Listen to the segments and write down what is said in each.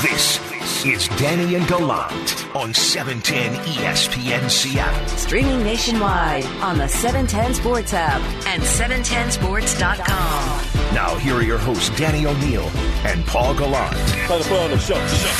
This is Danny and Gallant on 710 ESPN Seattle. Streaming nationwide on the 710 Sports app and 710sports.com. Now here are your hosts, Danny O'Neill and Paul Gallant. Trying to put on the show.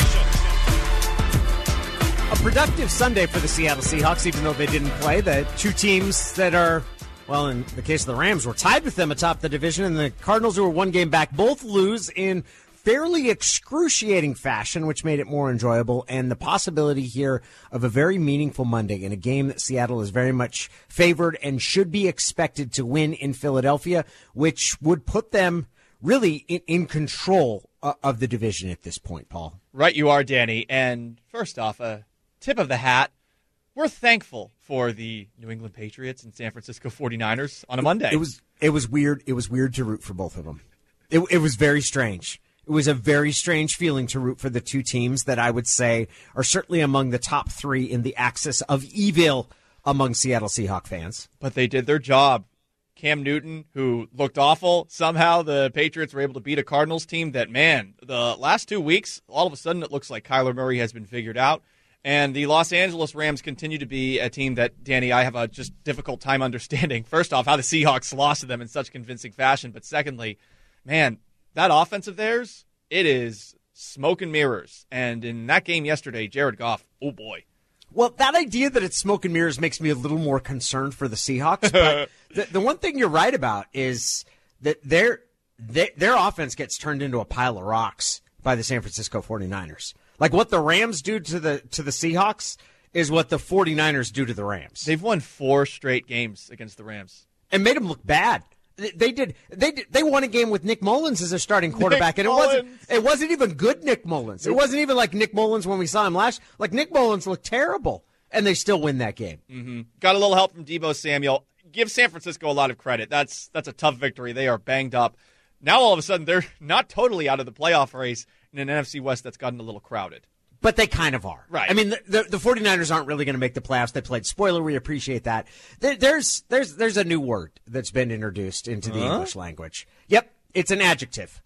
A productive Sunday for the Seattle Seahawks, even though they didn't play. The two teams that are, well, in the case of the Rams, were tied with them atop the division, and the Cardinals, who were one game back, both lose in fairly excruciating fashion, which made it more enjoyable, and the possibility here of a very meaningful Monday in a game that Seattle is very much favored and should be expected to win in Philadelphia, which would put them really in control of the division at this point, Paul. Right you are, Danny. And first off, a tip of the hat. We're thankful for the New England Patriots and San Francisco 49ers on a Monday. It was weird. It was weird to root for both of them. It was very strange. It was a very strange feeling to root for the two teams that I would say are certainly among the top three in the axis of evil among Seattle Seahawks fans. But they did their job. Cam Newton, who looked awful, somehow the Patriots were able to beat a Cardinals team that, man, the last 2 weeks, all of a sudden it looks like Kyler Murray has been figured out. And the Los Angeles Rams continue to be a team that, Danny, I have a just difficult time understanding. First off, how the Seahawks lost to them in such convincing fashion. But secondly, man, that offense of theirs, it is smoke and mirrors. And in that game yesterday, Jared Goff, oh boy. Well, that idea that it's smoke and mirrors makes me a little more concerned for the Seahawks. But the one thing you're right about is that their offense gets turned into a pile of rocks by the San Francisco 49ers. Like what the Rams do to the Seahawks is what the 49ers do to the Rams. They've won 4 straight games against the Rams. And made them look bad. They won a game with Nick Mullins as their starting quarterback, and it wasn't even good Nick Mullins. It wasn't even like Nick Mullins when we saw him last. Like Nick Mullins looked terrible, and they still win that game. Mm-hmm. Got a little help from Deebo Samuel. Give San Francisco a lot of credit. That's a tough victory. They are banged up. Now all of a sudden they're not totally out of the playoff race in an NFC West that's gotten a little crowded. But they kind of are. Right. I mean, the 49ers aren't really going to make the playoffs. They played spoiler. We appreciate that. There's a new word that's been introduced into the English language. Yep. It's an adjective.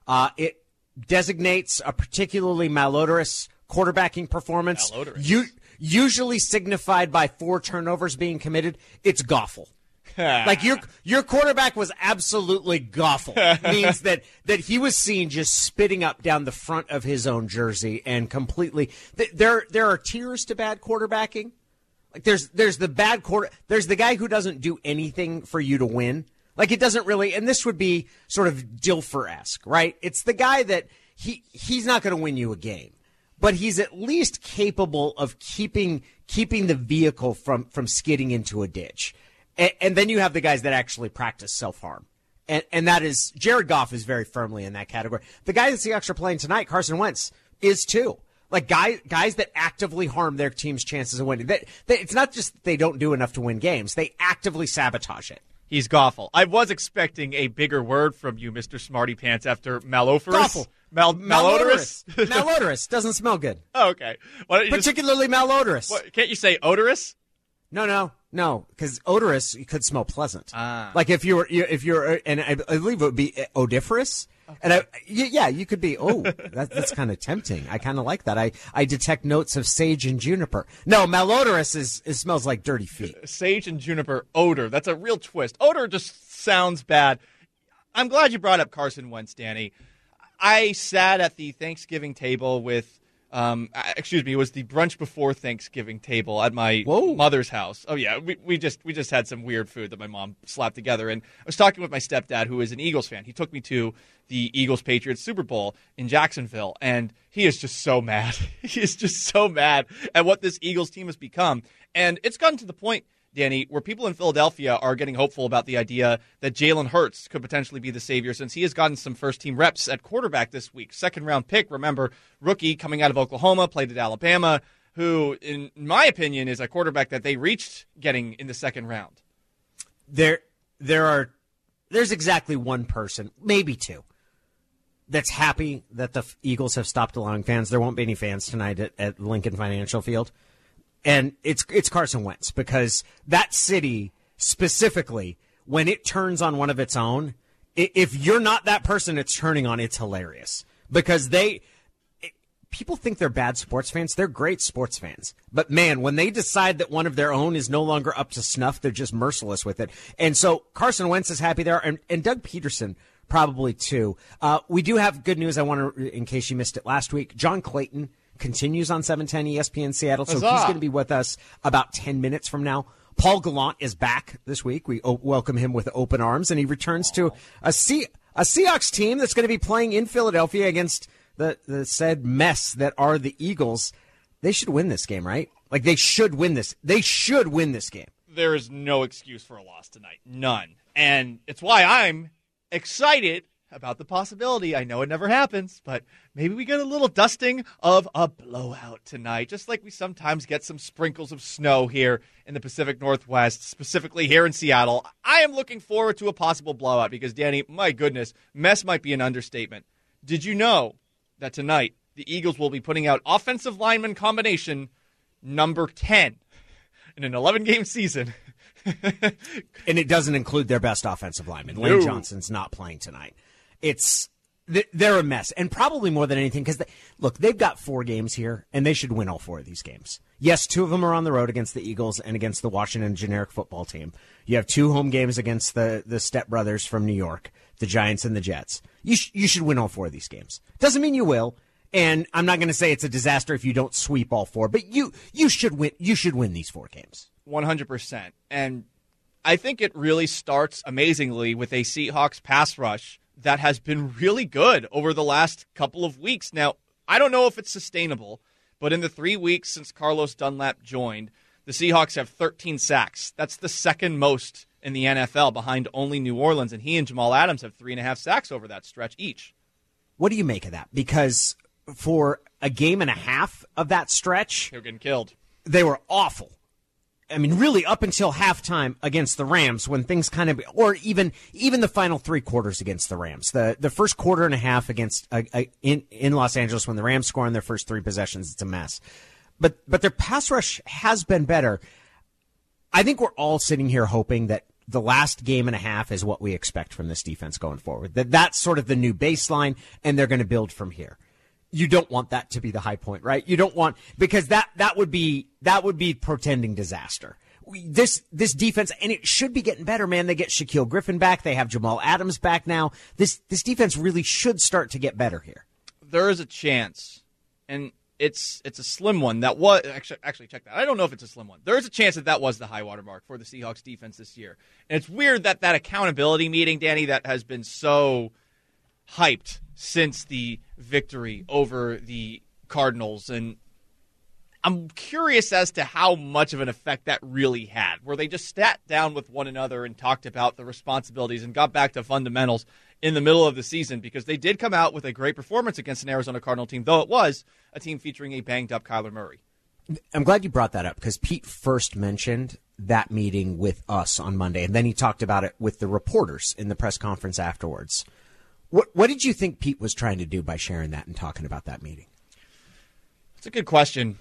It designates a particularly malodorous quarterbacking performance. Malodorous. Usually signified by 4 turnovers being committed. It's Goffle. Like your quarterback was absolutely Goffle. Means that he was seen just spitting up down the front of his own jersey and completely. There are tiers to bad quarterbacking. Like there's the bad there's the guy who doesn't do anything for you to win. Like it doesn't really. And this would be sort of Dilfer-esque, right? It's the guy that he's not going to win you a game, but he's at least capable of keeping the vehicle from skidding into a ditch. And then you have the guys that actually practice self-harm. And that is, Jared Goff is very firmly in that category. The guy that the Seahawks are playing tonight, Carson Wentz, is too. Like guys that actively harm their team's chances of winning. It's not just that they don't do enough to win games. They actively sabotage it. He's Goffle. I was expecting a bigger word from you, Mr. Smarty Pants, after maloferous. Goffle. Malodorous? Malodorous. Doesn't smell good. Oh, okay. Particularly malodorous. Can't you say odorous? No, because odorous you could smell pleasant. Like if you're, and I believe it would be odiferous. Okay. And you could be. Oh, that's kind of tempting. I kind of like that. I detect notes of sage and juniper. No, malodorous smells like dirty feet. Sage and juniper odor. That's a real twist. Odor just sounds bad. I'm glad you brought up Carson Wentz, Danny. I sat at the Thanksgiving table with. It was the brunch before Thanksgiving table at my mother's house. Oh yeah, we just had some weird food that my mom slapped together. And I was talking with my stepdad, who is an Eagles fan. He took me to the Eagles-Patriots Super Bowl in Jacksonville, and he is just so mad. He is just so mad at what this Eagles team has become. And it's gotten to the point, Danny, where people in Philadelphia are getting hopeful about the idea that Jalen Hurts could potentially be the savior, since he has gotten some first-team reps at quarterback this week. Second-round pick, remember, rookie coming out of Oklahoma, played at Alabama, who, in my opinion, is a quarterback that they reached getting in the second round. There's exactly one person, maybe two, that's happy that the Eagles have stopped allowing fans. There won't be any fans tonight at Lincoln Financial Field. And it's Carson Wentz, because that city specifically, when it turns on one of its own, if you're not that person it's turning on, it's hilarious, because people think they're bad sports fans. They're great sports fans. But, man, when they decide that one of their own is no longer up to snuff, they're just merciless with it. And so Carson Wentz is happy there, and Doug Peterson probably too. We do have good news. I want to, in case you missed it last week, John Clayton continues on 710 ESPN Seattle, so he's going to be with us about 10 minutes from now. Paul Gallant is back this week. We welcome him with open arms, and he returns to a Seahawks team that's going to be playing in Philadelphia against the said mess that are the Eagles. They should win this game, right? Like, they should win this. They should win this game. There is no excuse for a loss tonight. None. And it's why I'm excited about the possibility. I know it never happens, but maybe we get a little dusting of a blowout tonight, just like we sometimes get some sprinkles of snow here in the Pacific Northwest, specifically here in Seattle. I am looking forward to a possible blowout because, Danny, my goodness, mess might be an understatement. Did you know that tonight the Eagles will be putting out offensive lineman combination number 10 in an 11-game season? And it doesn't include their best offensive lineman. Lane Johnson's not playing tonight. They're a mess, and probably more than anything because, they've got 4 games here, and they should win all 4 of these games. Yes, 2 of them are on the road against the Eagles and against the Washington generic football team. You have 2 home games against the Step Brothers from New York, the Giants and the Jets. You should win all 4 of these games. Doesn't mean you will, and I'm not going to say it's a disaster if you don't sweep all 4, but you should win. You should win these 4 games. 100%. And I think it really starts amazingly with a Seahawks pass rush that has been really good over the last couple of weeks. Now, I don't know if it's sustainable, but in the 3 weeks since Carlos Dunlap joined, the Seahawks have 13 sacks. That's the second most in the NFL, behind only New Orleans, and he and Jamal Adams have 3.5 sacks over that stretch each. What do you make of that? Because for a game and a half of that stretch, they're getting killed. They were awful. I mean, really, up until halftime against the Rams, when things kind of, or even the final 3 quarters against the Rams, the first quarter and a half against in Los Angeles, when the Rams score on their first 3 possessions, it's a mess. But their pass rush has been better. I think we're all sitting here hoping that the last game and a half is what we expect from this defense going forward. That's sort of the new baseline, and they're going to build from here. You don't want that to be the high point, right? You don't want, because that would be portending disaster. This defense, and it should be getting better, man. They get Shaquille Griffin back. They have Jamal Adams back now. This defense really should start to get better here. There is a chance, and it's a slim one. That was actually check that. I don't know if it's a slim one. There is a chance that was the high water mark for the Seahawks defense this year. And it's weird that accountability meeting, Danny, that has been so hyped since the victory over the Cardinals, and I'm curious as to how much of an effect that really had, where they just sat down with one another and talked about the responsibilities and got back to fundamentals in the middle of the season, because they did come out with a great performance against an Arizona Cardinal team, though it was a team featuring a banged-up Kyler Murray. I'm glad you brought that up, because Pete first mentioned that meeting with us on Monday, and then he talked about it with the reporters in the press conference afterwards. What did you think Pete was trying to do by sharing that and talking about that meeting? It's a good question.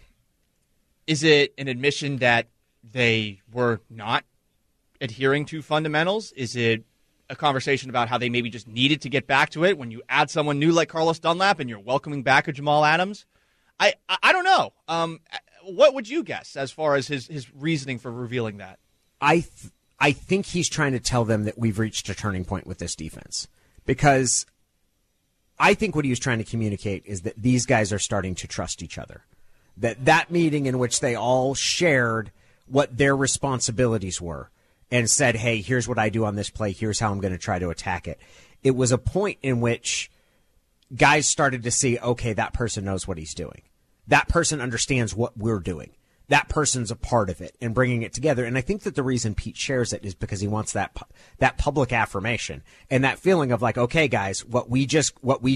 Is it an admission that they were not adhering to fundamentals? Is it a conversation about how they maybe just needed to get back to it when you add someone new like Carlos Dunlap and you're welcoming back a Jamal Adams? I don't know. What would you guess as far as his reasoning for revealing that? I think he's trying to tell them that we've reached a turning point with this defense. Because I think what he was trying to communicate is that these guys are starting to trust each other. That meeting in which they all shared what their responsibilities were and said, hey, here's what I do on this play, here's how I'm going to try to attack it. It was a point in which guys started to see, okay, that person knows what he's doing. That person understands what we're doing. That person's a part of it and bringing it together. And I think that the reason Pete shares it is because he wants that public affirmation and that feeling of like, okay, guys, what we just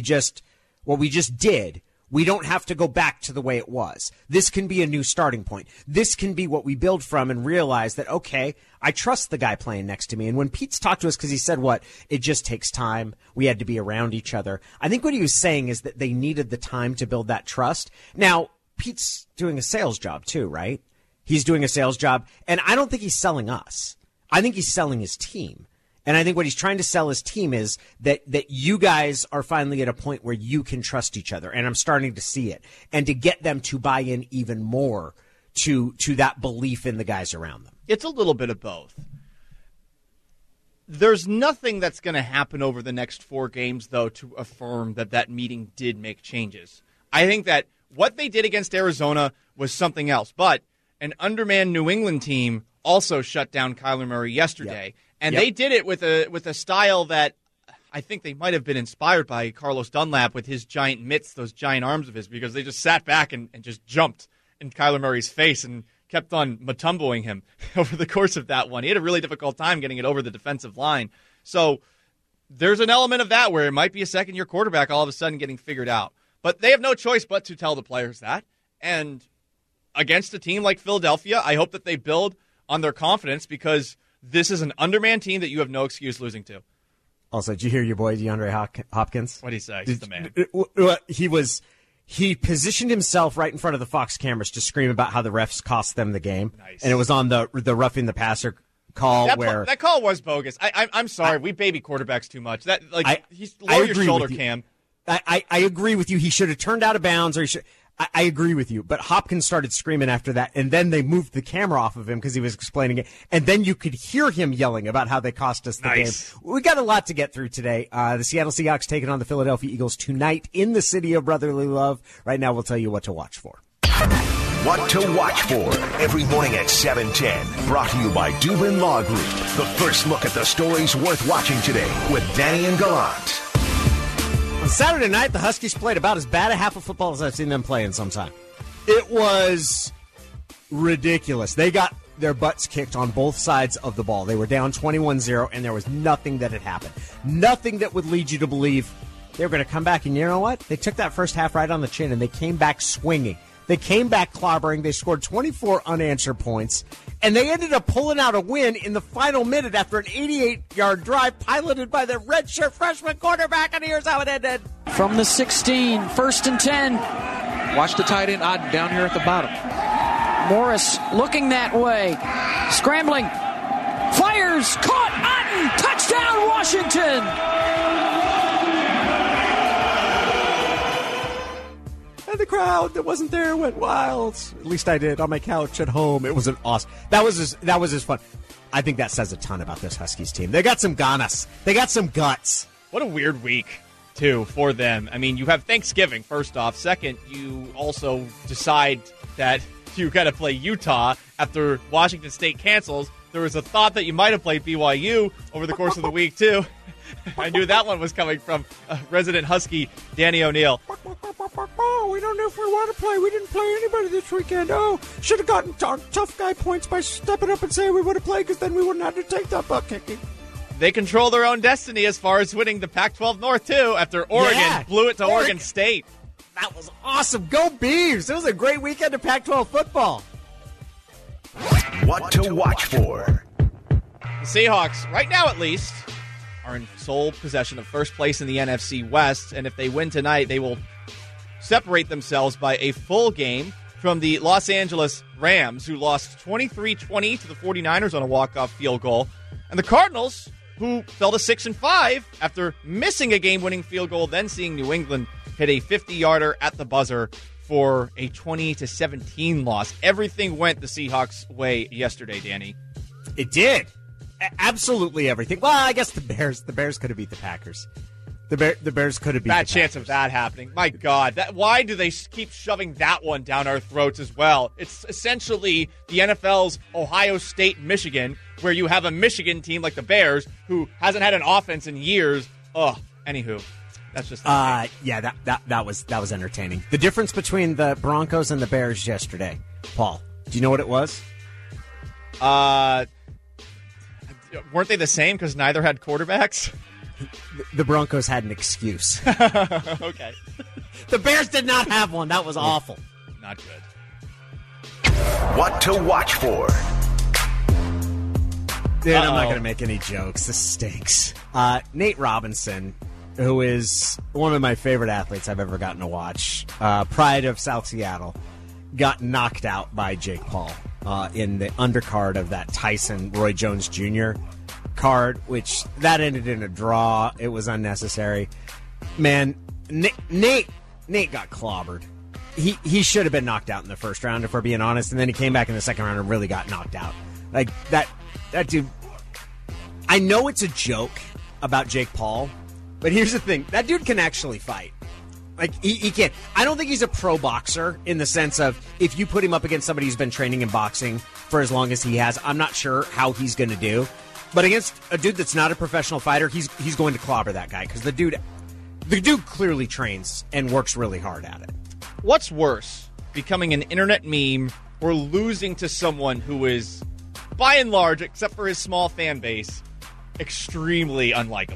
did, we don't have to go back to the way it was. This can be a new starting point. This can be what we build from and realize that, okay, I trust the guy playing next to me. And when Pete's talked to us, because he said it just takes time. We had to be around each other. I think what he was saying is that they needed the time to build that trust. Now, Pete's doing a sales job too, right? He's doing a sales job, and I don't think he's selling us. I think he's selling his team. And I think what he's trying to sell his team is that you guys are finally at a point where you can trust each other. And I'm starting to see it. And to get them to buy in even more to that belief in the guys around them. It's a little bit of both. There's nothing that's going to happen over the next 4 games, though, to affirm that meeting did make changes. I think that what they did against Arizona was something else. But an undermanned New England team also shut down Kyler Murray yesterday. Yep. And they did it with a style that I think they might have been inspired by Carlos Dunlap with his giant mitts, those giant arms of his, because they just sat back and just jumped in Kyler Murray's face and kept on matumboing him over the course of that one. He had a really difficult time getting it over the defensive line. So there's an element of that where it might be a second-year quarterback all of a sudden getting figured out. But they have no choice but to tell the players that. And against a team like Philadelphia, I hope that they build on their confidence because this is an undermanned team that you have no excuse losing to. Also, did you hear your boy DeAndre Hopkins? What did he say? He's the man. He positioned himself right in front of the Fox cameras to scream about how the refs cost them the game. Nice. And it was on the roughing the passer call that call was bogus. I'm sorry. We baby quarterbacks too much. He's lower your shoulder, Cam. I agree with you. He should have turned out of bounds, or I agree with you. But Hopkins started screaming after that, and then they moved the camera off of him because he was explaining it. And then you could hear him yelling about how they cost us the game. We got a lot to get through today. The Seattle Seahawks taking on the Philadelphia Eagles tonight in the city of brotherly love. Right now, we'll tell you what to watch for. What to watch for every morning at 7:10. Brought to you by Dubin Law Group. The first look at the stories worth watching today with Danny and Gallant. On Saturday night, the Huskies played about as bad a half of football as I've seen them play in some time. It was ridiculous. They got their butts kicked on both sides of the ball. They were down 21-0, and there was nothing that had happened. Nothing that would lead you to believe they were going to come back. And you know what? They took that first half right on the chin, and they came back swinging. They came back clobbering. They scored 24 unanswered points, and they ended up pulling out a win in the final minute after an 88-yard drive piloted by the redshirt freshman quarterback, and here's how it ended. From the 16, 1st and 10. Watch the tight end odd down here at the bottom. Morris looking that way. Scrambling. Fires. Caught. Otten. Touchdown, Washington. And the crowd that wasn't there went wild. At least I did on my couch at home. It was an awesome. That was as fun. I think that says a ton about this Huskies team. They got some ganas. They got some guts. What a weird week, too, for them. I mean, you have Thanksgiving, first off. Second, you also decide that you got to play Utah after Washington State cancels. There was a thought that you might have played BYU over the course of the week, too. I knew that one was coming from resident Husky Danny O'Neill. We don't know if we want to play. We didn't play anybody this weekend. Oh, should have gotten tough guy points by stepping up and saying we would have played because then we wouldn't have to take that butt kicking. They control their own destiny as far as winning the Pac-12 North, too, after Oregon blew it to Oregon State. That was awesome. Go Beavs. It was a great weekend of Pac-12 football. What to watch for. The Seahawks, right now at least, are in sole possession of first place in the NFC West, and if they win tonight, they will separate themselves by a full game from the Los Angeles Rams, who lost 23-20 to the 49ers on a walk-off field goal, and the Cardinals, who fell to 6-5 after missing a game-winning field goal, then seeing New England hit a 50-yarder at the buzzer for a 20-17 loss. Everything went the Seahawks' way yesterday, Danny. It did. Absolutely everything. Well, I guess the Bears could have beat the Packers. The Bears could have beat the Packers. Bad chance of that happening. My God. Why do they keep shoving that one down our throats as well? It's essentially the NFL's Ohio State, Michigan, where you have a Michigan team like the Bears who hasn't had an offense in years. Anywho. That's just yeah, that was entertaining. The difference between the Broncos and the Bears yesterday, Paul, do you know what it was? Weren't they the same because neither had quarterbacks? The Broncos had an excuse. Okay. The Bears did not have one. That was awful. Not good. What to watch for. Dude, I'm not going to make any jokes. This stinks. Nate Robinson, who is one of my favorite athletes I've ever gotten to watch, pride of South Seattle, got knocked out by Jake Paul in the undercard of that Tyson Roy Jones Jr. card, which that ended in a draw. It was unnecessary. Man, Nate got clobbered. He should have been knocked out in the first round, if we're being honest, and then he came back in the second round and really got knocked out. Like, that dude... I know it's a joke about Jake Paul, but here's the thing. That dude can actually fight. Like, he can. I don't think he's a pro boxer in the sense of if you put him up against somebody who's been training in boxing for as long as he has, I'm not sure how he's going to do. But against a dude that's not a professional fighter, he's going to clobber that guy because the dude clearly trains and works really hard at it. What's worse, becoming an internet meme or losing to someone who is, by and large, except for his small fan base, extremely unlikable?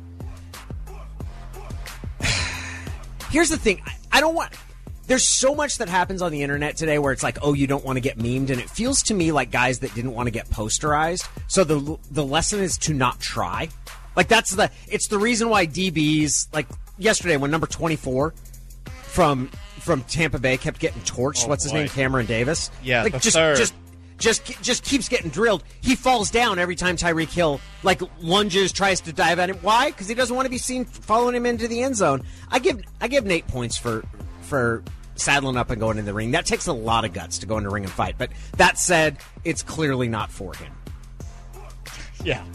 Here's the thing. I don't want... There's so much that happens on the internet today where it's like, oh, you don't want to get memed, and it feels to me like guys that didn't want to get posterized. So the lesson is to not try. Like, it's the reason why DBs, like yesterday when number 24 from Tampa Bay kept getting torched. What's his name? Cameron Davis. Yeah, like, third. Just keeps getting drilled. He falls down every time Tyreek Hill lunges, tries to dive at him. Why? Because he doesn't want to be seen following him into the end zone. I give Nate points for saddling up and going in the ring. That takes a lot of guts to go in the ring and fight. But that said, it's clearly not for him. Yeah.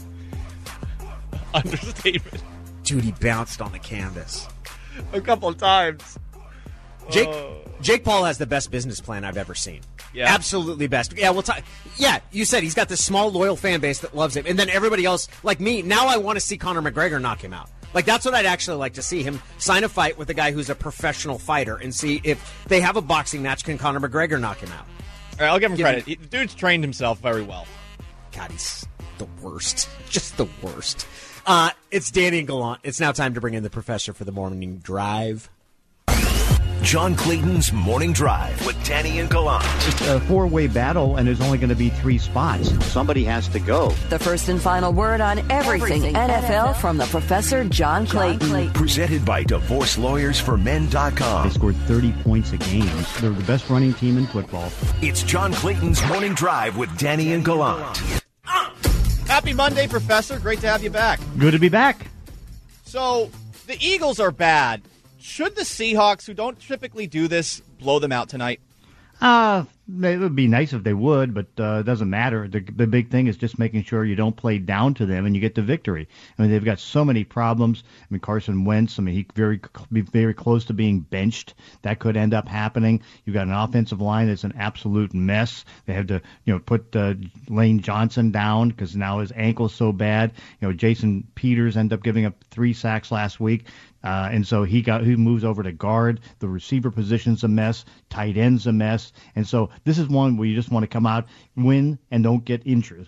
Understatement. Dude, he bounced on the canvas a couple of times. Jake Paul has the best business plan I've ever seen. Yeah. Absolutely best. Yeah, you said he's got this small, loyal fan base that loves him. And then everybody else, like me, now I want to see Conor McGregor knock him out. Like, that's what I'd actually like to see, him sign a fight with a guy who's a professional fighter and see if they have a boxing match, can Conor McGregor knock him out? All right, I'll give him credit. The dude's trained himself very well. God, he's the worst. Just the worst. It's Danny and Gallant. It's now time to bring in the professor for the morning drive. John Clayton's Morning Drive with Danny and Gallant. It's a four-way battle, and there's only going to be 3 spots. Somebody has to go. The first and final word on everything NFL from the Professor John Clayton. Presented by DivorceLawyersForMen.com. They scored 30 points a game. They're the best running team in football. It's John Clayton's Morning Drive with Danny and Gallant. Happy Monday, Professor. Great to have you back. Good to be back. So, the Eagles are bad. Should the Seahawks, who don't typically do this, blow them out tonight? It would be nice if they would, but it doesn't matter. The big thing is just making sure you don't play down to them and you get the victory. I mean, they've got so many problems. I mean, Carson Wentz, he be very close to being benched. That could end up happening. You've got an offensive line that's an absolute mess. They have to, put Lane Johnson down because now his ankle's so bad. Jason Peters ended up giving up 3 sacks last week. And so he moves over to guard. The receiver position's a mess. Tight end's a mess. And so this is one where you just want to come out, win, and don't get injured.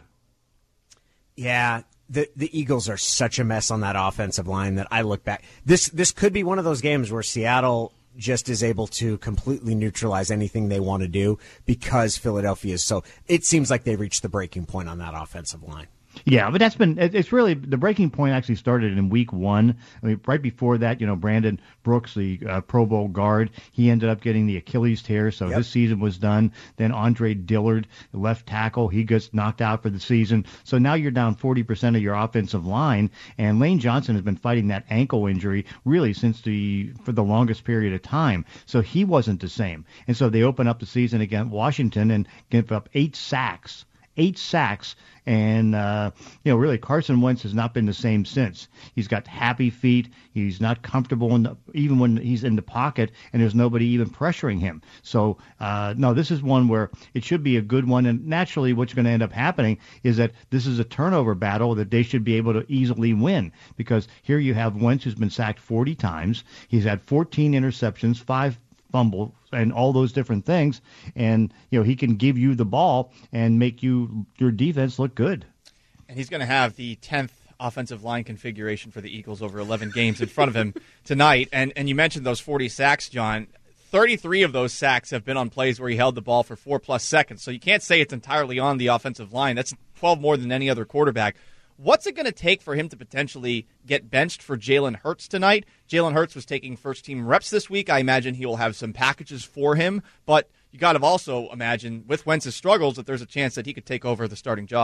Yeah, the Eagles are such a mess on that offensive line that I look back. This could be one of those games where Seattle just is able to completely neutralize anything they want to do because Philadelphia is so. It seems like they reached the breaking point on that offensive line. Yeah, but it's really, the breaking point actually started in week 1. I mean, right before that, Brandon Brooks, the Pro Bowl guard, he ended up getting the Achilles tear, so His season was done. Then Andre Dillard, the left tackle, he gets knocked out for the season. So now you're down 40% of your offensive line, and Lane Johnson has been fighting that ankle injury really for the longest period of time. So he wasn't the same. And so they open up the season against Washington and give up 8 sacks. 8 sacks, and really Carson Wentz has not been the same since. He's got happy feet. He's not comfortable even when he's in the pocket, and there's nobody even pressuring him. So no, this is one where it should be a good one. And naturally, what's going to end up happening is that this is a turnover battle that they should be able to easily win, because here you have Wentz, who's been sacked 40 times. He's had 14 interceptions, 5 fumble, and all those different things, and he can give you the ball and make your defense look good. And he's going to have the 10th offensive line configuration for the Eagles over 11 games in front of him tonight. And you mentioned those 40 sacks, John. 33 of those sacks have been on plays where he held the ball for 4+ seconds. So you can't say it's entirely on the offensive line. That's 12 more than any other quarterback. What's it going to take for him to potentially get benched for Jalen Hurts tonight? Jalen Hurts was taking first-team reps this week. I imagine he will have some packages for him. But you got to also imagine, with Wentz's struggles, that there's a chance that he could take over the starting job.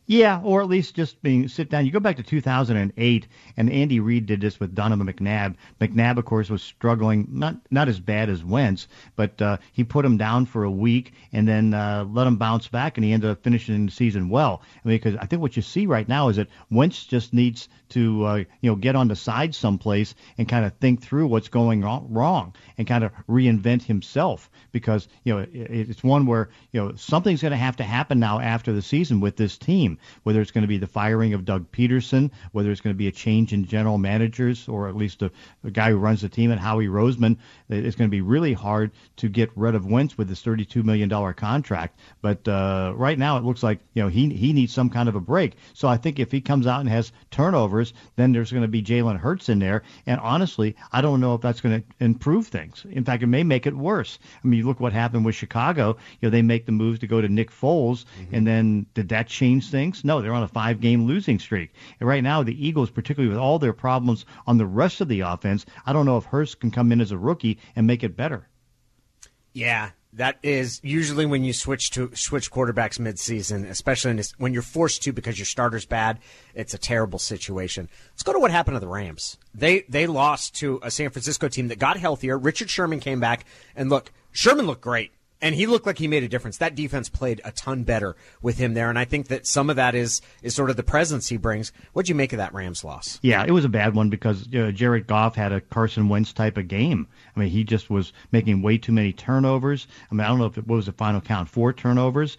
Yeah, or at least just sit down. You go back to 2008, and Andy Reid did this with Donovan McNabb. McNabb, of course, was struggling, not as bad as Wentz, but he put him down for a week and then let him bounce back, and he ended up finishing the season well. I mean, because I think what you see right now is that Wentz just needs to get on the side someplace and kind of think through what's going wrong and kind of reinvent himself, because it's one where something's going to happen now after the season with this team, whether it's going to be the firing of Doug Peterson, whether it's going to be a change in general managers, or at least the guy who runs the team, and Howie Roseman. It's going to be really hard to get rid of Wentz with this $32 million contract. But right now it looks like he needs some kind of a break. So I think if he comes out and has turnovers, then there's going to be Jalen Hurts in there. And honestly, I don't know if that's going to improve things. In fact, it may make it worse. I mean, you look what happened with Chicago. They make the move to go to Nick Foles, and then did that change things? No, they're on a 5-game losing streak. And right now, the Eagles, particularly with all their problems on the rest of the offense, I don't know if Hurts can come in as a rookie and make it better. Yeah, that is usually when you switch quarterbacks midseason, especially when you're forced to because your starter's bad. It's a terrible situation. Let's go to what happened to the Rams. They lost to a San Francisco team that got healthier. Richard Sherman came back, and look, Sherman looked great. And he looked like he made a difference. That defense played a ton better with him there, and I think that some of that is sort of the presence he brings. What'd you make of that Rams loss? Yeah, it was a bad one because Jared Goff had a Carson Wentz type of game. I mean, he just was making way too many turnovers. I mean, I don't know what was the final count, 4 turnovers?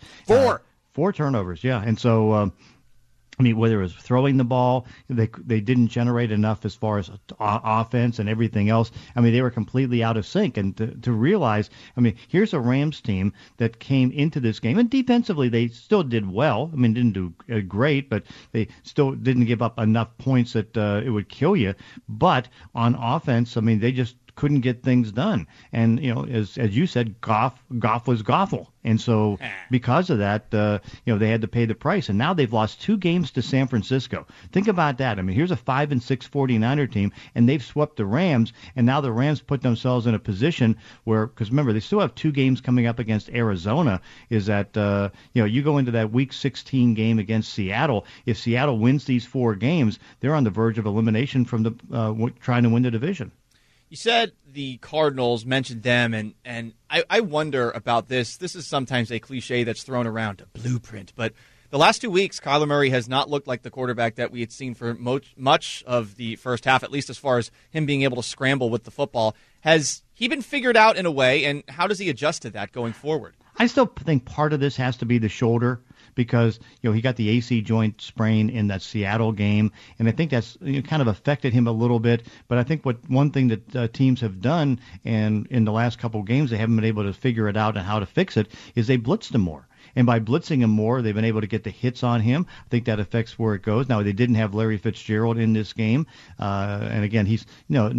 4 turnovers, yeah. And so whether it was throwing the ball, they didn't generate enough as far as offense and everything else. I mean, they were completely out of sync. And to realize, here's a Rams team that came into this game, and defensively they still did well. I mean, didn't do great, but they still didn't give up enough points that it would kill you. But on offense, they just couldn't get things done. And, as you said, Goff was Goffle. And so because of that, they had to pay the price. And now they've lost 2 games to San Francisco. Think about that. Here's a 5-6 49er team, and they've swept the Rams. And now the Rams put themselves in a position where, because remember, they still have 2 games coming up against Arizona, is that, you go into that Week 16 game against Seattle. If Seattle wins these 4 games, they're on the verge of elimination from the trying to win the division. You said the Cardinals, mentioned them, and I wonder about this. This is sometimes a cliche that's thrown around, a blueprint. But the last 2 weeks, Kyler Murray has not looked like the quarterback that we had seen for much of the first half, at least as far as him being able to scramble with the football. Has he been figured out in a way, and how does he adjust to that going forward? I still think part of this has to be the shoulder, because he got the AC joint sprain in that Seattle game, and I think that's kind of affected him a little bit. But I think one thing that teams have done, and in the last couple of games they haven't been able to figure it out and how to fix it, is they blitzed him more. And by blitzing him more, they've been able to get the hits on him. I think that affects where it goes. Now, they didn't have Larry Fitzgerald in this game, and again, he's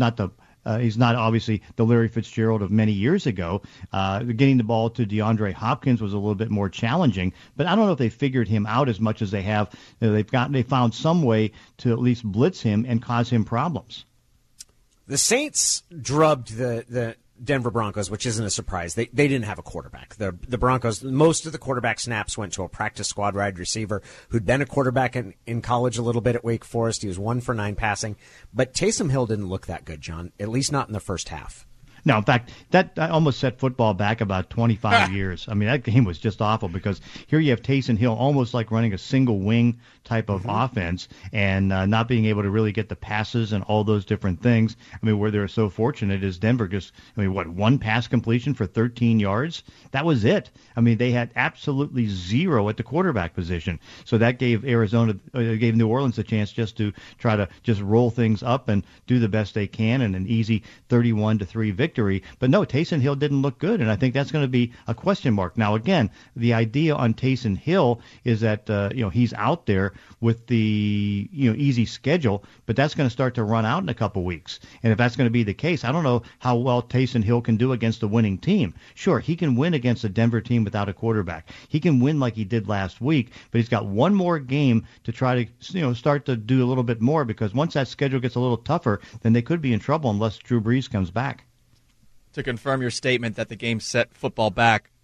he's not obviously the Larry Fitzgerald of many years ago. Getting the ball to DeAndre Hopkins was a little bit more challenging, but I don't know if they figured him out as much as they have. They found some way to at least blitz him and cause him problems. The Saints drubbed the Denver Broncos, which isn't a surprise. They didn't have a quarterback. The Broncos, most of the quarterback snaps went to a practice squad wide receiver who'd been a quarterback in college a little bit at Wake Forest. He was 1 for 9 passing. But Taysom Hill didn't look that good, John, at least not in the first half. No, in fact, that almost set football back about 25 years. That game was just awful because here you have Taysom Hill almost like running a single wing type of offense and not being able to really get the passes and all those different things. Where they're so fortunate is Denver just, 1 pass completion for 13 yards? That was it. They had absolutely 0 at the quarterback position. So that gave gave New Orleans a chance just to try to just roll things up and do the best they can in an easy 31-3 victory. But no, Taysom Hill didn't look good, and I think that's going to be a question mark. Now, again, the idea on Taysom Hill is that he's out there with the easy schedule, but that's going to start to run out in a couple weeks. And if that's going to be the case, I don't know how well Taysom Hill can do against a winning team. Sure, he can win against a Denver team without a quarterback. He can win like he did last week, but he's got one more game to try to start to do a little bit more, because once that schedule gets a little tougher, then they could be in trouble unless Drew Brees comes back. To confirm your statement that the game set football back,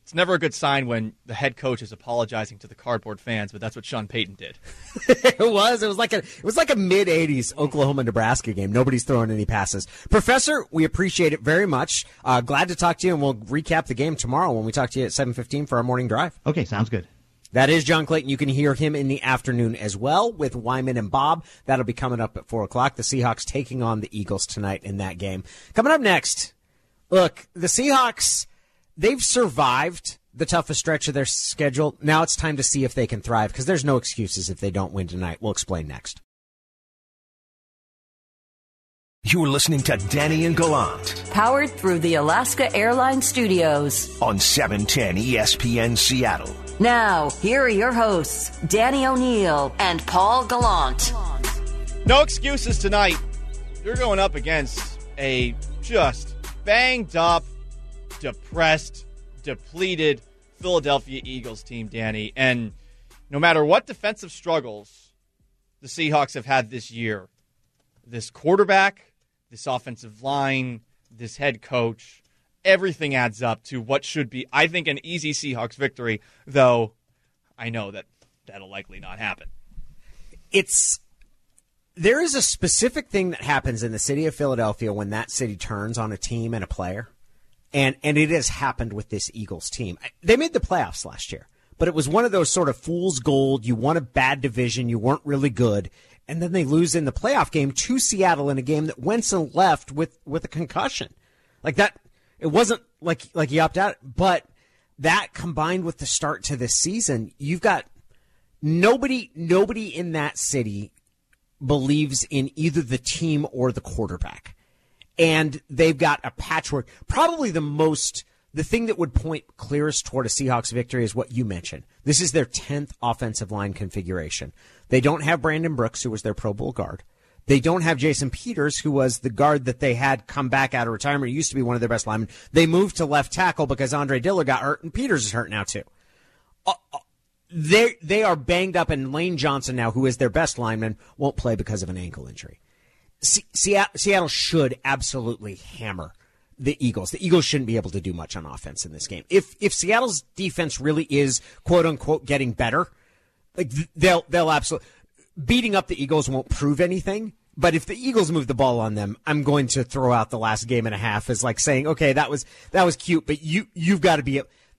It's never a good sign when the head coach is apologizing to the cardboard fans, but that's what Sean Payton did. It was like a mid-'80s Oklahoma-Nebraska game. Nobody's throwing any passes. Professor, we appreciate it very much. Glad to talk to you, and we'll recap the game tomorrow when we talk to you at 7:15 for our morning drive. Okay, sounds good. That is John Clayton. You can hear him in the afternoon as well with Wyman and Bob. That'll be coming up at 4 o'clock. The Seahawks taking on the Eagles tonight in that game. Coming up next, look, the Seahawks, they've survived the toughest stretch of their schedule. Now it's time to see if they can thrive, because there's no excuses if they don't win tonight. We'll explain next. You're listening to Danny and Gallant. Powered through the Alaska Airlines Studios. On 710 ESPN Seattle. Now, here are your hosts, Danny O'Neill and Paul Gallant. No excuses tonight. You're going up against a just banged up, depressed, depleted Philadelphia Eagles team, Danny. And no matter what defensive struggles the Seahawks have had this year, this quarterback, this offensive line, this head coach, everything adds up to what should be, I think, an easy Seahawks victory, though I know that that'll likely not happen. There is a specific thing that happens in the city of Philadelphia when that city turns on a team and a player, and it has happened with this Eagles team. They made the playoffs last year, but it was one of those sort of fool's gold. You won a bad division, you weren't really good, and then they lose in the playoff game to Seattle in a game that Winston left with a concussion. Like that, it wasn't like he opted out, but that combined with the start to this season, you've got nobody in that city believes in either the team or the quarterback. And they've got a patchwork. Probably the thing that would point clearest toward a Seahawks victory is what you mentioned. This is their 10th offensive line configuration. They don't have Brandon Brooks, who was their Pro Bowl guard. They don't have Jason Peters, who was the guard that they had come back out of retirement. He used to be one of their best linemen. They moved to left tackle because Andre Dillard got hurt, and Peters is hurt now too. They are banged up, and Lane Johnson now, who is their best lineman, won't play because of an ankle injury. Seattle should absolutely hammer the Eagles. The Eagles shouldn't be able to do much on offense in this game. If Seattle's defense really is quote unquote getting better, like they'll absolutely beating up the Eagles won't prove anything. But if the Eagles move the ball on them, I'm going to throw out the last game and a half as like saying, okay, that was cute, but you've got to be.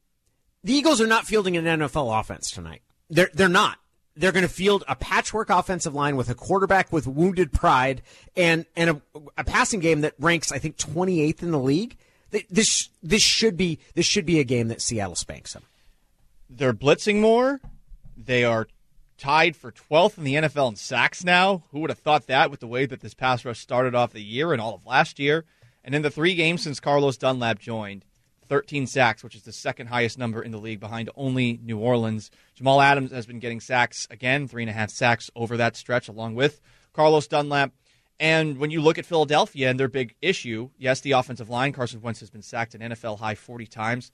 The Eagles are not fielding an NFL offense tonight. They're not. They're going to field a patchwork offensive line with a quarterback with wounded pride and a passing game that ranks, I think, 28th in the league. This should be a game that Seattle spanks them. They're blitzing more. They are tied for 12th in the NFL in sacks now. Who would have thought that with the way that this pass rush started off the year and all of last year? And in the 3 games since Carlos Dunlap joined, 13 sacks, which is the second highest number in the league behind only New Orleans. Jamal Adams has been getting sacks again, 3.5 sacks over that stretch along with Carlos Dunlap. And when you look at Philadelphia and their big issue, yes, the offensive line, Carson Wentz has been sacked an NFL high 40 times.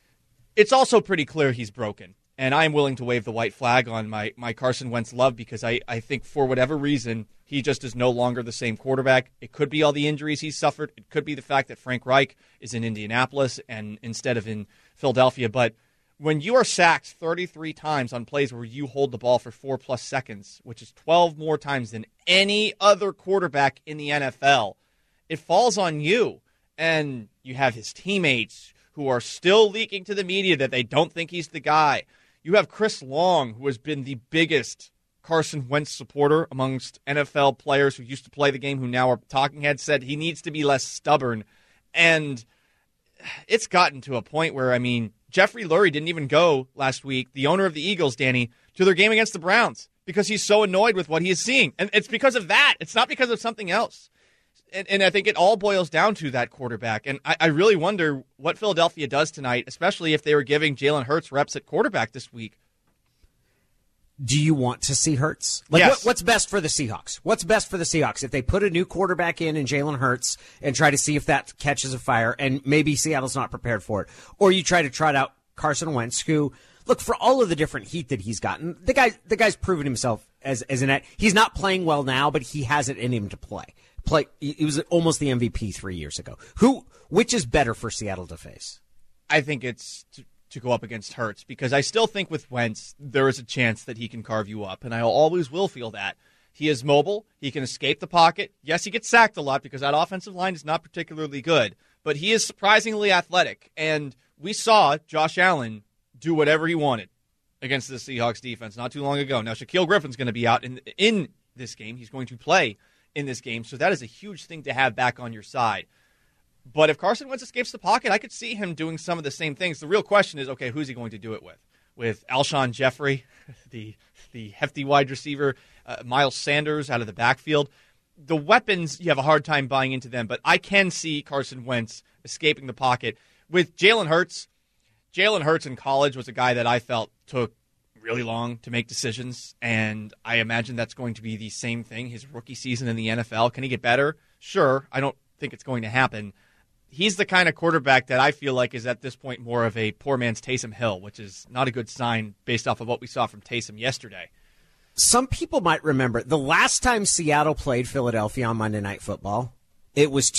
It's also pretty clear he's broken. And I'm willing to wave the white flag on my Carson Wentz love because I think for whatever reason, he just is no longer the same quarterback. It could be all the injuries he's suffered. It could be the fact that Frank Reich is in Indianapolis and instead of in Philadelphia. But when you are sacked 33 times on plays where you hold the ball for 4+ seconds, which is 12 more times than any other quarterback in the NFL, it falls on you. And you have his teammates who are still leaking to the media that they don't think he's the guy. You have Chris Long, who has been the biggest Carson Wentz supporter amongst NFL players who used to play the game, who now are talking heads, said he needs to be less stubborn. And it's gotten to a point where, I mean, Jeffrey Lurie didn't even go last week, the owner of the Eagles, Danny, to their game against the Browns because he's so annoyed with what he is seeing. And it's because of that. It's not because of something else. And I think it all boils down to that quarterback. And I really wonder what Philadelphia does tonight, especially if they were giving Jalen Hurts reps at quarterback this week. Do you want to see Hurts? Like, yes. What's best for the Seahawks? What's best for the Seahawks? If they put a new quarterback in Jalen Hurts and try to see if that catches a fire, and maybe Seattle's not prepared for it, or you try to trot out Carson Wentz, who, look, for all of the different heat that he's gotten, the guy's proven himself as an. He's not playing well now, but he has it in him to play. He was almost the MVP 3 years ago. Which is better for Seattle to face? I think it's to go up against Hurts, because I still think with Wentz, there is a chance that he can carve you up, and I always will feel that. He is mobile. He can escape the pocket. Yes, he gets sacked a lot because that offensive line is not particularly good, but he is surprisingly athletic, and we saw Josh Allen do whatever he wanted against the Seahawks defense not too long ago. Now, Shaquille Griffin's going to be out in this game. He's going to play in this game, so that is a huge thing to have back on your side. But if Carson Wentz escapes the pocket, I could see him doing some of the same things. The real question is, okay, who's he going to do it with? With Alshon Jeffrey, the hefty wide receiver, Miles Sanders out of the backfield. The weapons, you have a hard time buying into them, but I can see Carson Wentz escaping the pocket. With Jalen Hurts in college was a guy that I felt took really long to make decisions, and I imagine that's going to be the same thing his rookie season in the NFL. Can he get better? Sure. I don't think it's going to happen. He's the kind of quarterback that I feel like is at this point more of a poor man's Taysom Hill, which is not a good sign based off of what we saw from Taysom yesterday. Some people might remember the last time Seattle played Philadelphia on Monday Night Football, it was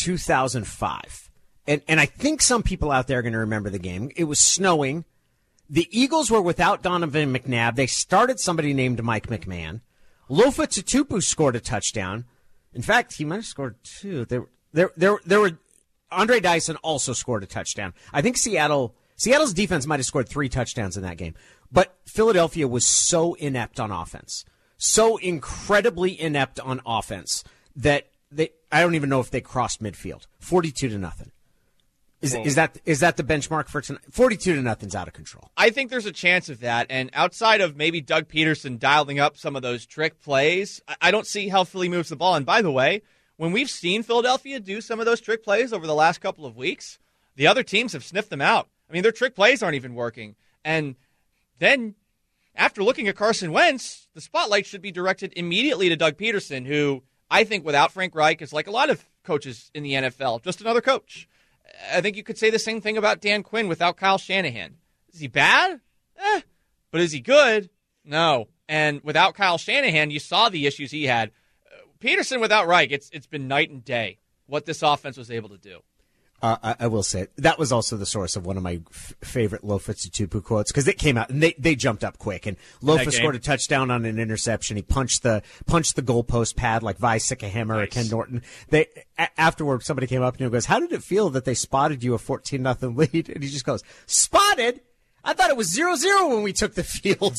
2005. And I think some people out there are going to remember the game. It was snowing. The Eagles were without Donovan McNabb. They started somebody named Mike McMahon. Lofa Tatupu scored a touchdown. In fact, he might have scored two. There were Andre Dyson also scored a touchdown. I think Seattle's defense might have scored 3 touchdowns in that game. But Philadelphia was so inept on offense, so incredibly inept on offense that I don't even know if they crossed midfield. 42-0. Is that the benchmark for tonight? 42-0 is out of control. I think there's a chance of that, and outside of maybe Doug Peterson dialing up some of those trick plays, I don't see how Philly moves the ball. And by the way, when we've seen Philadelphia do some of those trick plays over the last couple of weeks, the other teams have sniffed them out. I mean, their trick plays aren't even working. And then, after looking at Carson Wentz, the spotlight should be directed immediately to Doug Peterson, who I think without Frank Reich is like a lot of coaches in the NFL, just another coach. I think you could say the same thing about Dan Quinn without Kyle Shanahan. Is he bad? But is he good? No. And without Kyle Shanahan, you saw the issues he had. Peterson without Reich, it's been night and day what this offense was able to do. I will say that was also the source of one of my favorite Lofa Tatupu quotes, because it came out and they jumped up quick, and Lofa scored a touchdown on an interception. He punched the goalpost pad like Vi Sikahema or Ken Norton. Afterward, somebody came up and he goes, "How did it feel that they spotted you a 14-0 lead?" And he just goes, "Spotted? I thought it was 0-0 when we took the field."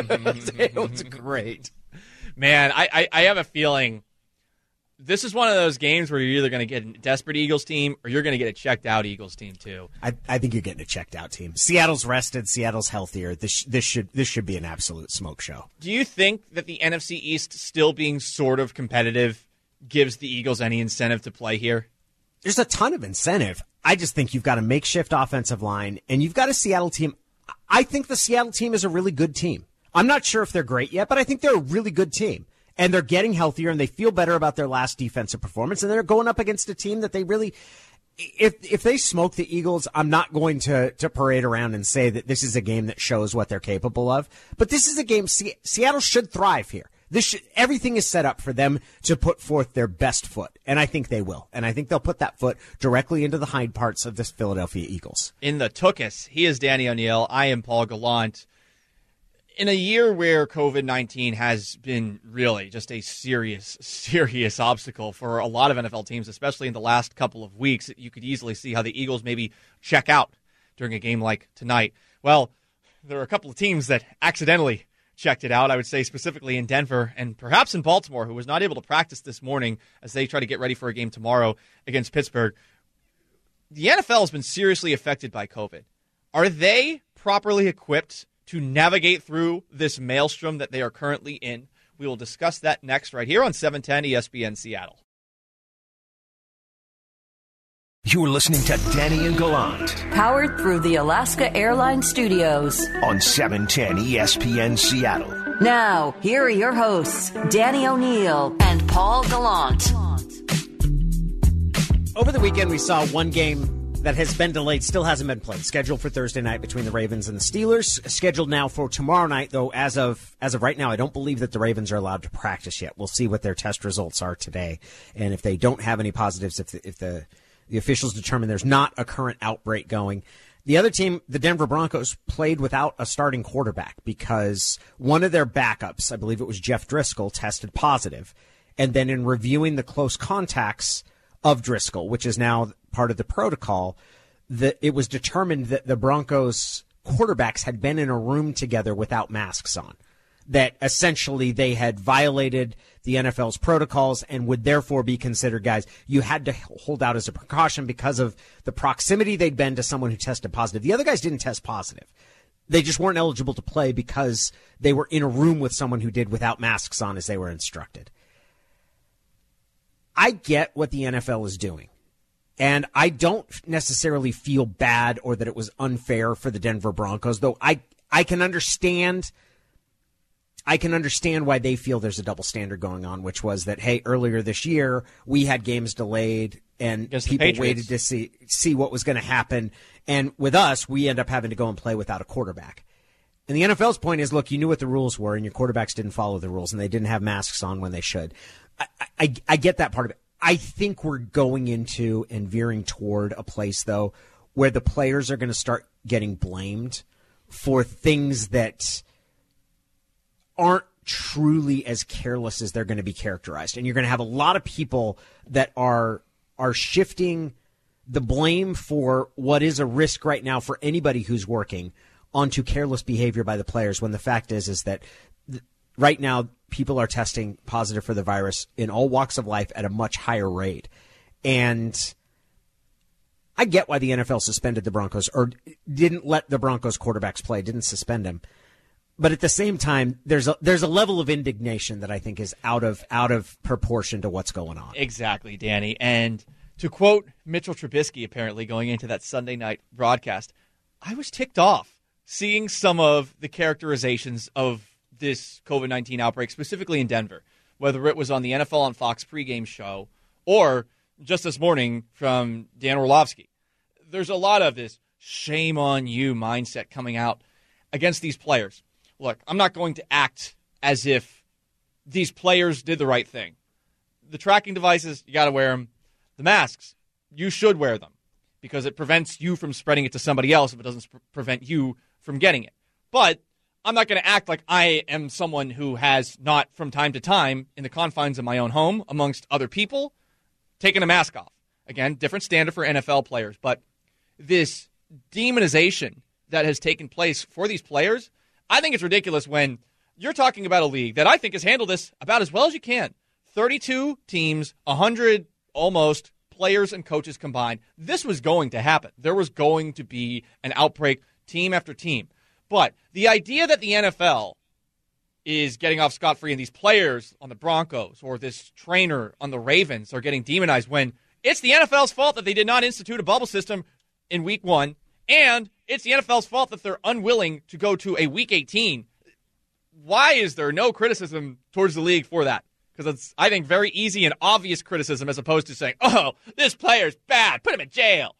It was great. Man, I have a feeling this is one of those games where you're either going to get a desperate Eagles team or you're going to get a checked-out Eagles team, too. I think you're getting a checked-out team. Seattle's rested. Seattle's healthier. This should be an absolute smoke show. Do you think that the NFC East still being sort of competitive gives the Eagles any incentive to play here? There's a ton of incentive. I just think you've got a makeshift offensive line, and you've got a Seattle team. I think the Seattle team is a really good team. I'm not sure if they're great yet, but I think they're a really good team. And they're getting healthier, and they feel better about their last defensive performance. And they're going up against a team that they really, if they smoke the Eagles, I'm not going to parade around and say that this is a game that shows what they're capable of. But this is a game Seattle should thrive here. Everything is set up for them to put forth their best foot, and I think they will. And I think they'll put that foot directly into the hind parts of this Philadelphia Eagles. In the Tookus, he is Danny O'Neill. I am Paul Gallant. In a year where COVID-19 has been really just a serious obstacle for a lot of NFL teams, especially in the last couple of weeks, you could easily see how the Eagles maybe check out during a game like tonight. Well, there are a couple of teams that accidentally checked it out, I would say specifically in Denver and perhaps in Baltimore, who was not able to practice this morning as they try to get ready for a game tomorrow against Pittsburgh. The NFL has been seriously affected by COVID. Are they properly equipped to navigate through this maelstrom that they are currently in? We will discuss that next right here on 710 ESPN Seattle. You're listening to Danny and Gallant. Powered through the Alaska Airlines Studios. On 710 ESPN Seattle. Now, here are your hosts, Danny O'Neill and Paul Gallant. Over the weekend, we saw one game that has been delayed, still hasn't been played. Scheduled for Thursday night between the Ravens and the Steelers. Scheduled now for tomorrow night, though, as of right now, I don't believe that the Ravens are allowed to practice yet. We'll see what their test results are today. And if they don't have any positives, if the officials determine there's not a current outbreak going, The other team, the Denver Broncos, played without a starting quarterback because one of their backups, I believe it was Jeff Driscoll, tested positive. And then in reviewing the close contacts of Driscoll, which is now part of the protocol, it was determined that the Broncos quarterbacks had been in a room together without masks on, that essentially they had violated the NFL's protocols and would therefore be considered guys you had to hold out as a precaution because of the proximity they'd been to someone who tested positive. The other guys didn't test positive. They just weren't eligible to play because they were in a room with someone who did without masks on as they were instructed. I get what the NFL is doing. And I don't necessarily feel bad or that it was unfair for the Denver Broncos, though I can understand why they feel there's a double standard going on, which was that, hey, earlier this year we had games delayed and people waited to see what was going to happen. And with us, we end up having to go and play without a quarterback. And the NFL's point is, look, you knew what the rules were and your quarterbacks didn't follow the rules and they didn't have masks on when they should. I get that part of it. I think we're going into and veering toward a place, though, where the players are going to start getting blamed for things that aren't truly as careless as they're going to be characterized. And you're going to have a lot of people that are shifting the blame for what is a risk right now for anybody who's working onto careless behavior by the players, when the fact is that right now people are testing positive for the virus in all walks of life at a much higher rate. And I get why the NFL suspended the Broncos or didn't let the Broncos quarterbacks play, didn't suspend them. But at the same time, there's a level of indignation that I think is out of proportion to what's going on. Exactly, Danny. And to quote Mitchell Trubisky, apparently going into that Sunday night broadcast, I was ticked off seeing some of the characterizations of this COVID-19 outbreak, specifically in Denver, whether it was on the NFL on Fox pregame show or just this morning from Dan Orlovsky. There's a lot of this shame on you mindset coming out against these players. Look, I'm not going to act as if these players did the right thing. The tracking devices, you got to wear them. The masks, you should wear them because it prevents you from spreading it to somebody else if it doesn't prevent you from getting it. But I'm not going to act like I am someone who has not, from time to time, in the confines of my own home, amongst other people, taken a mask off. Again, different standard for NFL players. But this demonization that has taken place for these players, I think it's ridiculous when you're talking about a league that I think has handled this about as well as you can. 32 teams, 100 almost players and coaches combined. This was going to happen. There was going to be an outbreak team after team. But the idea that the NFL is getting off scot-free and these players on the Broncos or this trainer on the Ravens are getting demonized when it's the NFL's fault that they did not institute a bubble system in week 1, and it's the NFL's fault that they're unwilling to go to a week 18. Why is there no criticism towards the league for that? Because it's, I think, very easy and obvious criticism as opposed to saying, oh, this player's bad, put him in jail.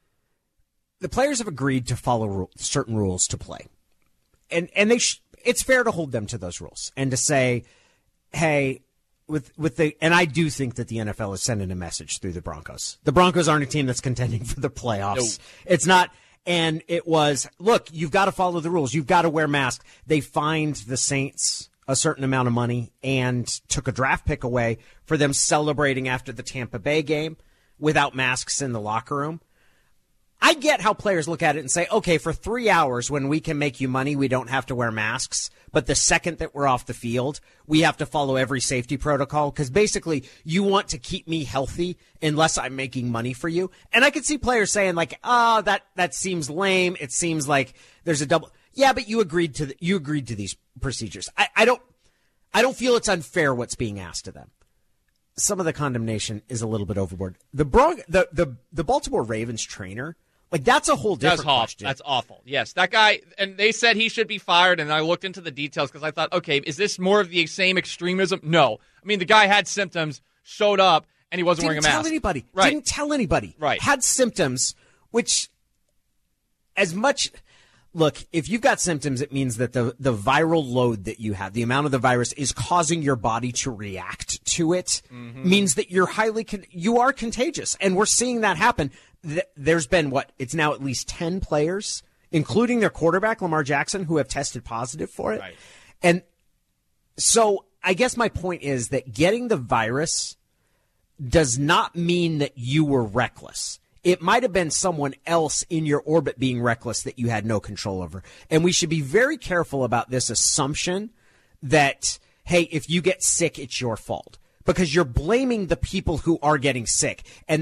The players have agreed to follow certain rules to play. And it's fair to hold them to those rules and to say, hey, and I do think that the NFL is sending a message through the Broncos. The Broncos aren't a team that's contending for the playoffs. No. It's not. And it was, look, you've got to follow the rules. You've got to wear masks. They fined the Saints a certain amount of money and took a draft pick away for them celebrating after the Tampa Bay game without masks in the locker room. I get how players look at it and say, okay, for 3 hours when we can make you money, we don't have to wear masks. But the second that we're off the field, we have to follow every safety protocol because basically you want to keep me healthy unless I'm making money for you. And I could see players saying like, oh, that seems lame. It seems like there's a double. Yeah, but you agreed to these procedures. I don't feel it's unfair what's being asked of them. Some of the condemnation is a little bit overboard. The Baltimore Ravens trainer, like, that's a whole different question. That's awful. Yes, that guy, and they said he should be fired, and I looked into the details because I thought, okay, is this more of the same extremism? No. I mean, the guy had symptoms, showed up, and he wasn't wearing a mask. Didn't tell anybody. Right. Had symptoms, which as much... Look, if you've got symptoms, it means that the viral load that you have, the amount of the virus is causing your body to react to it, means that you are contagious. And we're seeing that happen. there's been it's now at least 10 players, including their quarterback, Lamar Jackson, who have tested positive for it. Right. And so I guess my point is that getting the virus does not mean that you were reckless. It might have been someone else in your orbit being reckless that you had no control over. And we should be very careful about this assumption that, hey, if you get sick, it's your fault. Because you're blaming the people who are getting sick. And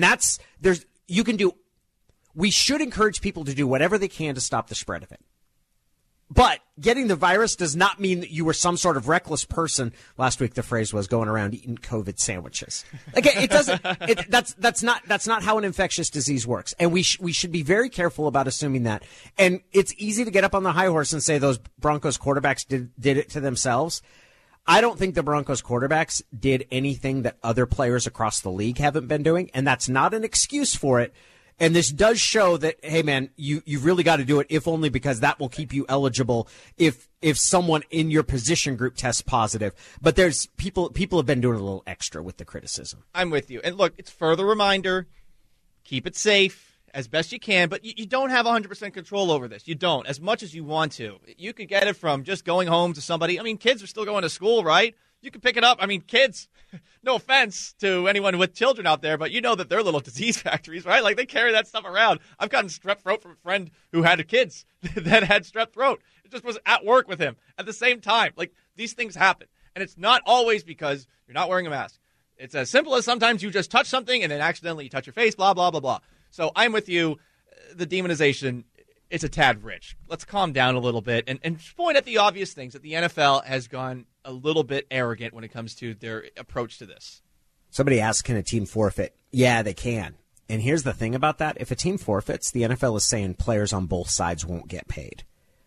we should encourage people to do whatever they can to stop the spread of it. But getting the virus does not mean that you were some sort of reckless person. Last week the phrase was going around eating COVID sandwiches. Again, it doesn't. That's not how an infectious disease works. And we should be very careful about assuming that. And it's easy to get up on the high horse and say those Broncos quarterbacks did it to themselves. I don't think the Broncos quarterbacks did anything that other players across the league haven't been doing, and that's not an excuse for it. And this does show that, hey, man, you've really got to do it, if only because that will keep you eligible if someone in your position group tests positive. But there's people have been doing a little extra with the criticism. I'm with you. And look, it's further reminder, keep it safe as best you can, but you don't have 100% control over this. You don't, as much as you want to. You could get it from just going home to somebody. I mean, kids are still going to school, right? You can pick it up. I mean, kids, no offense to anyone with children out there, but you know that they're little disease factories, right? Like, they carry that stuff around. I've gotten strep throat from a friend who had kids that had strep throat. It just was at work with him at the same time. Like, these things happen. And it's not always because you're not wearing a mask. It's as simple as sometimes you just touch something and then accidentally you touch your face, blah, blah, blah, blah. So I'm with you. The demonization, it's a tad rich. Let's calm down a little bit and point at the obvious things that the NFL has gone a little bit arrogant when it comes to their approach to this. Somebody asked, can a team forfeit? Yeah, they can. And here's the thing about that. If a team forfeits, the NFL is saying players on both sides won't get paid.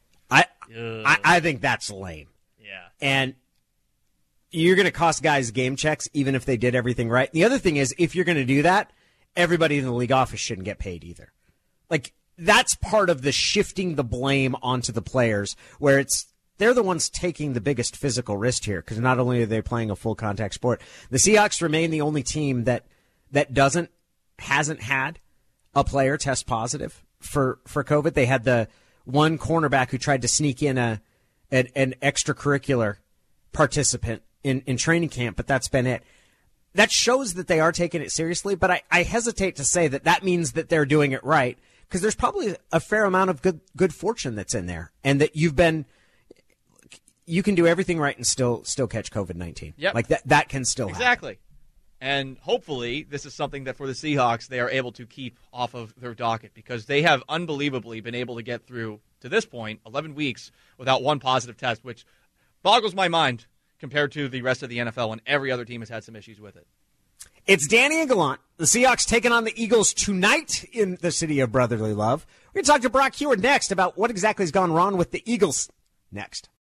I think that's lame. Yeah. And you're going to cost guys game checks even if they did everything right. The other thing is, if you're going to do that, everybody in the league office shouldn't get paid either. Like, that's part of the shifting the blame onto the players, where they're the ones taking the biggest physical risk here, because not only are they playing a full contact sport, the Seahawks remain the only team that hasn't had a player test positive for COVID. They had the one cornerback who tried to sneak in an extracurricular participant in training camp, but that's been it. That shows that they are taking it seriously, but I hesitate to say that means that they're doing it right, because there's probably a fair amount of good fortune that's in there, and that you can do everything right and still catch COVID-19. Yep. Like that can still happen. Exactly. And hopefully this is something that for the Seahawks they are able to keep off of their docket, because they have unbelievably been able to get through, to this point, 11 weeks without one positive test, which boggles my mind compared to the rest of the NFL when every other team has had some issues with it. It's Danny and Gallant. The Seahawks taking on the Eagles tonight in the city of brotherly love. We're going to talk to Brock Huard next about what exactly has gone wrong with the Eagles. Next.